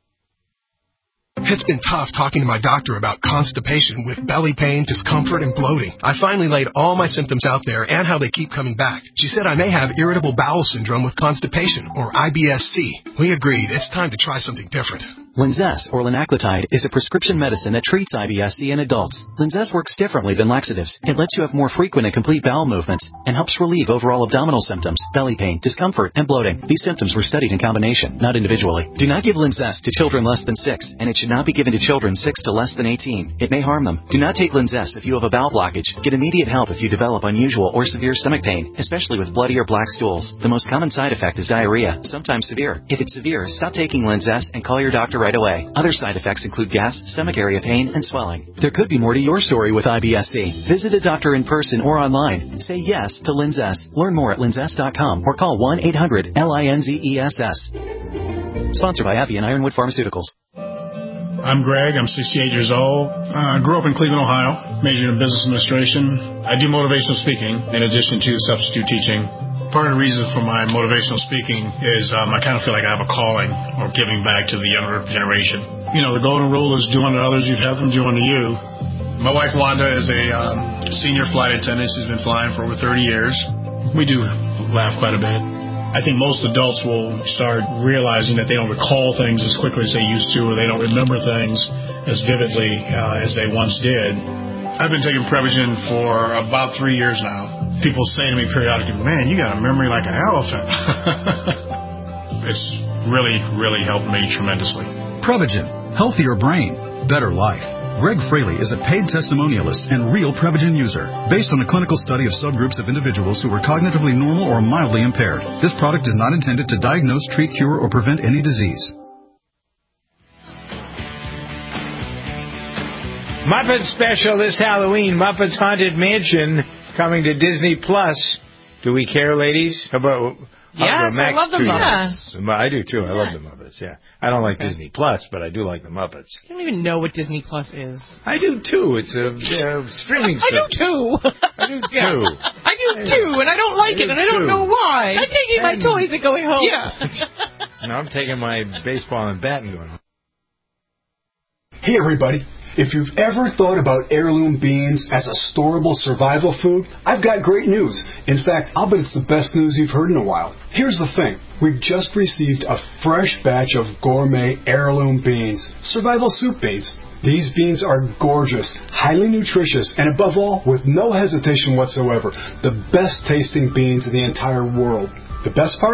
It's been tough talking to my doctor about constipation with belly pain, discomfort, and bloating. I finally laid all my symptoms out there and how they keep coming back. She said I may have irritable bowel syndrome with constipation, or IBS-C. We agreed it's time to try something different. Linzess, or linaclotide, is a prescription medicine that treats IBS-C in adults. Linzess works differently than laxatives. It lets you have more frequent and complete bowel movements and helps relieve overall abdominal symptoms, belly pain, discomfort, and bloating. These symptoms were studied in combination, not individually. Do not give Linzess to children less than 6, and it should not be given to children 6 to less than 18. It may harm them. Do not take Linzess if you have a bowel blockage. Get immediate help if you develop unusual or severe stomach pain, especially with bloody or black stools. The most common side effect is diarrhea, sometimes severe. If it's severe, stop taking Linzess and call your doctor right away. Other side effects include gas, stomach area pain, and swelling. There could be more to your story with IBS-C. Visit a doctor in person or online. Say yes to Linzess. Learn more at linzess.com or call 1-800-LINZESS. Sponsored by AbbVie and Ironwood Pharmaceuticals. I'm Greg. I'm 68 years old. I grew up in Cleveland, Ohio, majored in business administration. I do motivational speaking in addition to substitute teaching. Part of the reason for my motivational speaking is I kind of feel like I have a calling or giving back to the younger generation. The golden rule is do unto others, you'd have them do unto you. My wife Wanda is a senior flight attendant. She's been flying for over 30 years. We do laugh quite a bit. I think most adults will start realizing that they don't recall things as quickly as they used to, or they don't remember things as vividly as they once did. I've been taking Prevagen for about 3 years now. People say to me periodically, man, you got a memory like an elephant. It's really, really helped me tremendously. Prevagen, healthier brain, better life. Greg Fraley is a paid testimonialist and real Prevagen user, based on a clinical study of subgroups of individuals who were cognitively normal or mildly impaired. This product is not intended to diagnose, treat, cure, or prevent any disease. Muppet special this Halloween, Muppets Haunted Mansion, coming to Disney Plus. Do we care, ladies? How about Yes, I love the Muppets. I do too. I love the Muppets. Yeah, I don't like Disney Plus, but I do like the Muppets. I don't even know what Disney Plus is. I do too. It's a streaming service. I do too. I do too. I do too, and I don't like it, and I don't know why. I'm taking my toys and going home. Yeah. No, I'm taking my baseball and bat and going home. Hey, everybody. If you've ever thought about heirloom beans as a storable survival food, I've got great news. In fact, I'll bet it's the best news you've heard in a while. Here's the thing. We've just received a fresh batch of gourmet heirloom beans, survival soup beans. These beans are gorgeous, highly nutritious, and above all, with no hesitation whatsoever, the best tasting beans in the entire world. The best part?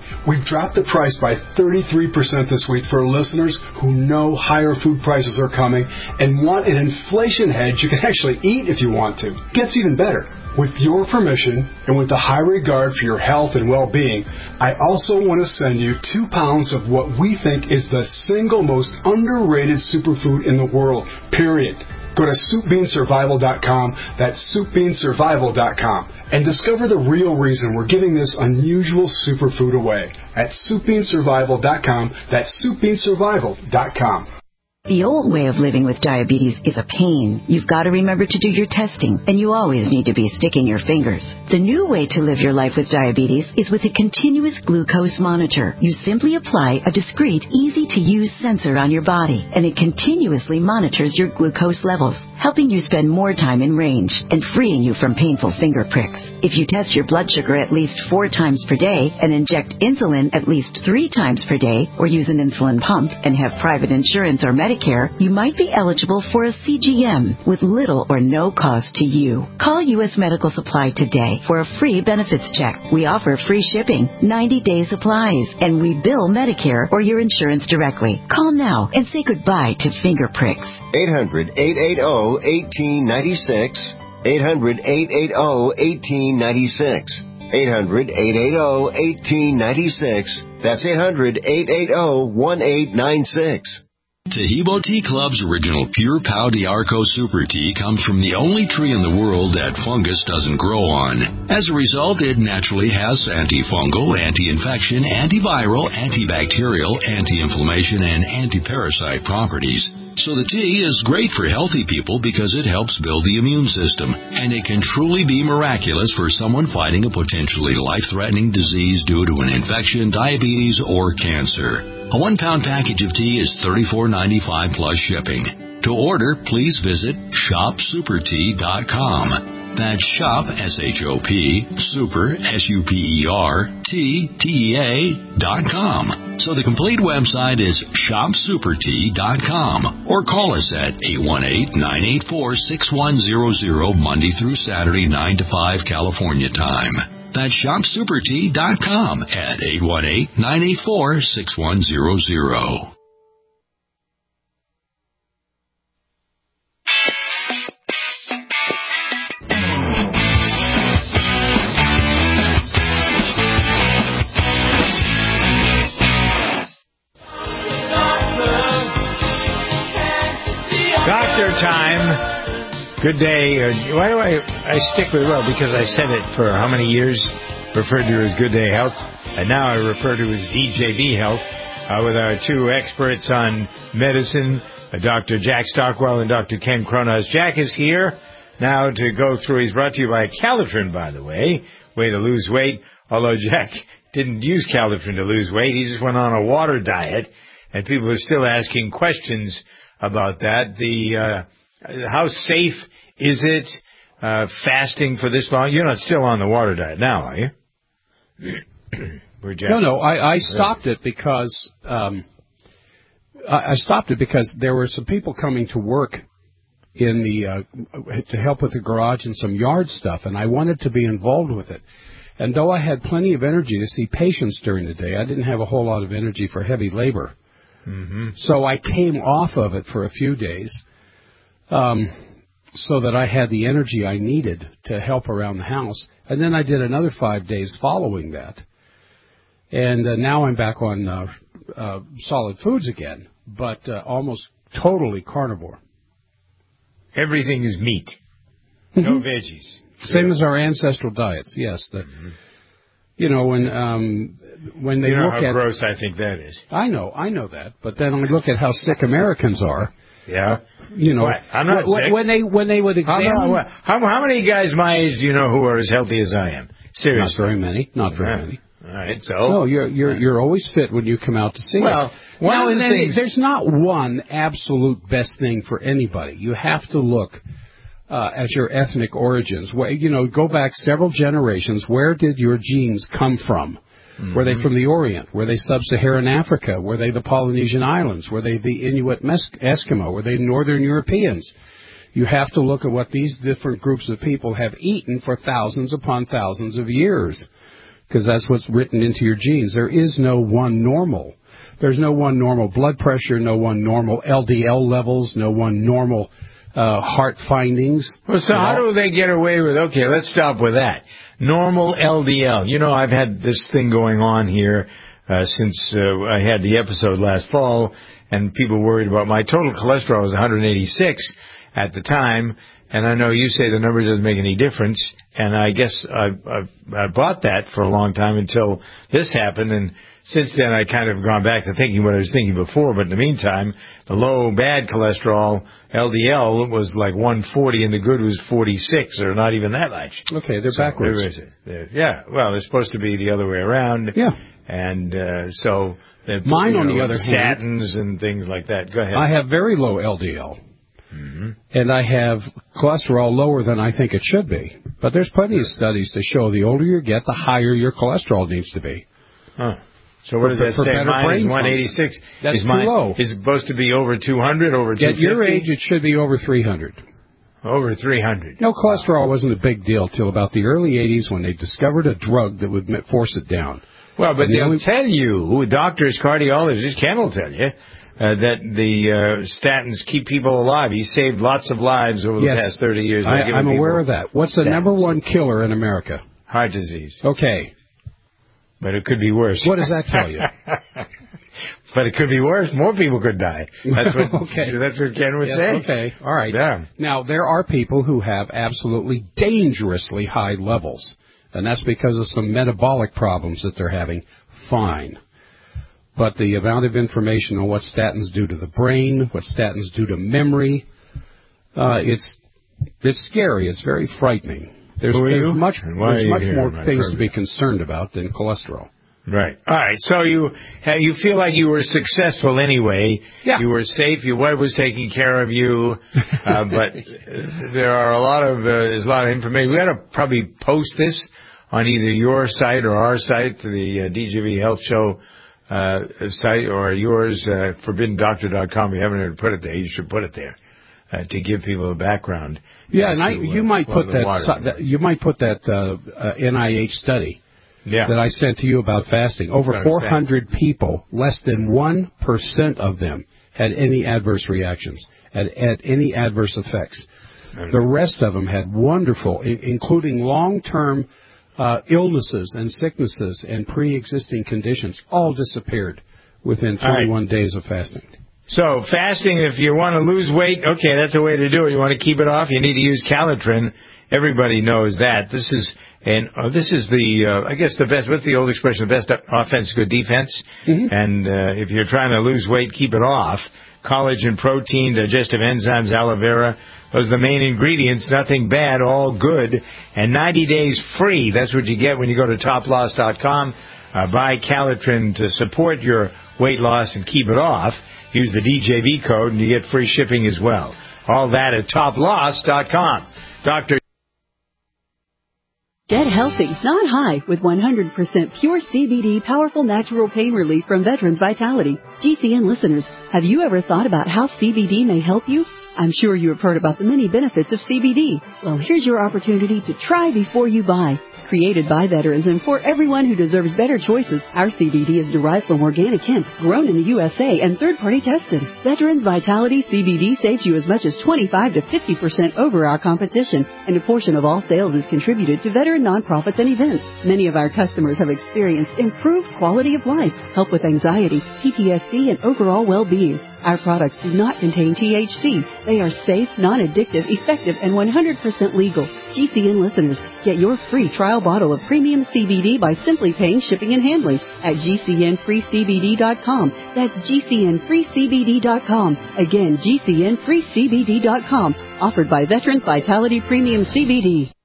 We've dropped the price by 33% this week for listeners who know higher food prices are coming and want an inflation hedge you can actually eat if you want to. Gets even better. With your permission, and with a high regard for your health and well-being, I also want to send you 2 pounds of what we think is the single most underrated superfood in the world, period. Go to SoupBeanSurvival.com, that's SoupBeanSurvival.com, and discover the real reason we're giving this unusual superfood away at SoupBeanSurvival.com, that's SoupBeanSurvival.com. The old way of living with diabetes is a pain. You've got to remember to do your testing, and you always need to be sticking your fingers. The new way to live your life with diabetes is with a continuous glucose monitor. You simply apply a discreet, easy-to-use sensor on your body, and it continuously monitors your glucose levels, helping you spend more time in range and freeing you from painful finger pricks. If you test your blood sugar at least 4 times per day and inject insulin at least 3 times per day, or use an insulin pump and have private insurance or Medicare, you might be eligible for a CGM with little or no cost to you. Call U.S. Medical Supply today for a free benefits check. We offer free shipping, 90-day supplies, and we bill Medicare or your insurance directly. Call now and say goodbye to finger pricks. 800-880-1896. 800-880-1896. 800-880-1896. That's 800-880-1896. Tahibo Tea Club's original Pure Pau d'Arco Super Tea comes from the only tree in the world that fungus doesn't grow on. As a result, it naturally has antifungal, anti-infection, antiviral, antibacterial, anti-inflammation, and anti-parasite properties. So the tea is great for healthy people because it helps build the immune system, and it can truly be miraculous for someone fighting a potentially life-threatening disease due to an infection, diabetes, or cancer. A 1-pound package of tea is $34.95 plus shipping. To order, please visit shopsupertea.com. That's shop, S-H-O-P, super, S-U-P-E-R, T-T-E-A.com. So the complete website is shopsupertea.com, or call us at 818-984-6100 Monday through Saturday, 9 to 5 California time. That's shopsupertea.com at 818-984-6100. Doctor time. Good day. Why do I stick with, well, because I said it for how many years, referred to as Good Day Health, and now I refer to as DJB Health, with our 2 experts on medicine, Dr. Jack Stockwell and Dr. Ken Kronos. Jack is here now to go through. He's brought to you by Calitrin, by the way to lose weight, although Jack didn't use Calitrin to lose weight. He just went on a water diet, and people are still asking questions about that. How safe is it fasting for this long? You're not still on the water diet now, are you? No. I stopped it because there were some people coming to work in the to help with the garage and some yard stuff, and I wanted to be involved with it. And though I had plenty of energy to see patients during the day, I didn't have a whole lot of energy for heavy labor. Mm-hmm. So I came off of it for a few days. So that I had the energy I needed to help around the house. And then I did another 5 days following that. And now I'm back on solid foods again, but almost totally carnivore. Everything is meat. No veggies. Same as our ancestral diets, yes. You know, when they look at... how gross I think that is. I know that. But then I look at how sick Americans are. Yeah. You know, I'm not sick. When they would examine... How many guys my age do you know who are as healthy as I am? Seriously. Not very many. All right, so... No, you're always fit when you come out to see us. Well, there's not one absolute best thing for anybody. You have to look at your ethnic origins. Go back several generations. Where did your genes come from? Mm-hmm. Were they from the Orient? Were they sub-Saharan Africa? Were they the Polynesian Islands? Were they the Inuit Eskimo? Were they Northern Europeans? You have to look at what these different groups of people have eaten for thousands upon thousands of years because that's what's written into your genes. There is no one normal. There's no one normal blood pressure, no one normal LDL levels, no one normal heart findings. Well, so how do they get away with, okay, let's stop with that. Normal LDL. You know, I've had this thing going on here since I had the episode last fall, and people worried about my total cholesterol was 186 at the time, and I know you say the number doesn't make any difference, and I guess I bought that for a long time until this happened, and since then I kind of gone back to thinking what I was thinking before, but in the meantime, the low bad cholesterol, LDL, was like 140 and the good was 46, or not even that much. Okay, they're backwards. Yeah, well, they're supposed to be the other way around. Yeah. And so... Mine, on the other hand... Statins and things like that. Go ahead. I have very low LDL. And I have cholesterol lower than I think it should be. But there's plenty of studies to show the older you get, the higher your cholesterol needs to be. Huh. So what does that say? Mine is 186. That's too low. Is it supposed to be over 200, over 250? At your age, it should be over 300. Over 300. No, cholesterol wasn't a big deal till about the early 80s when they discovered a drug that would force it down. Well, but they'll tell you, doctors, cardiologists, Ken will tell you, that the statins keep people alive. He saved lots of lives over the past 30 years. I'm aware of that. What's the number one killer in America? Heart disease. Okay. But it could be worse. What does that tell you? But it could be worse. More people could die. That's what, that's what Ken would say. Okay. All right. Yeah. Now, there are people who have absolutely dangerously high levels, and that's because of some metabolic problems that they're having. Fine. But the amount of information on what statins do to the brain, what statins do to memory, it's scary. It's very frightening. There's much more things to be concerned about than cholesterol. Right. All right. So you feel like you were successful anyway. Yeah. You were safe. Your wife was taking care of you. But there are there's a lot of information. We got to probably post this on either your site or our site, the DJV Health Show site, or yours, ForbiddenDoctor.com. You haven't ever put it there. You should put it there to give people a background. Yeah, and you might put that NIH study that I sent to you about fasting. Over 400 people, less than 1% of them had any adverse reactions, had any adverse effects. The rest of them had wonderful, including long-term illnesses and sicknesses and pre-existing conditions, all disappeared within 21 days of fasting. So fasting, if you want to lose weight, okay, that's a way to do it. You want to keep it off, you need to use Calitrin. Everybody knows that. This is the I guess the best. What's the old expression? The best offense, good defense. And if you're trying to lose weight, keep it off. Collagen, protein, digestive enzymes, aloe vera. Those are the main ingredients. Nothing bad, all good, and 90 days free. That's what you get when you go to toploss.com. Buy Calitrin to support your weight loss and keep it off. Use the DJV code and you get free shipping as well. All that at toploss.com. Dr. Get healthy, not high, with 100% pure CBD powerful natural pain relief from Veterans Vitality. GCN listeners, have you ever thought about how CBD may help you? I'm sure you have heard about the many benefits of CBD. Well, here's your opportunity to try before you buy. Created by veterans and for everyone who deserves better choices, our CBD is derived from organic hemp, grown in the USA and third-party tested. Veterans Vitality CBD saves you as much as 25 to 50% over our competition, and a portion of all sales is contributed to veteran nonprofits and events. Many of our customers have experienced improved quality of life, help with anxiety, PTSD, and overall well-being. Our products do not contain THC. They are safe, non-addictive, effective, and 100% legal. GCN listeners, get your free trial bottle of premium CBD by simply paying shipping and handling at GCNFreeCBD.com. That's GCNFreeCBD.com. Again, GCNFreeCBD.com. Offered by Veterans Vitality Premium CBD.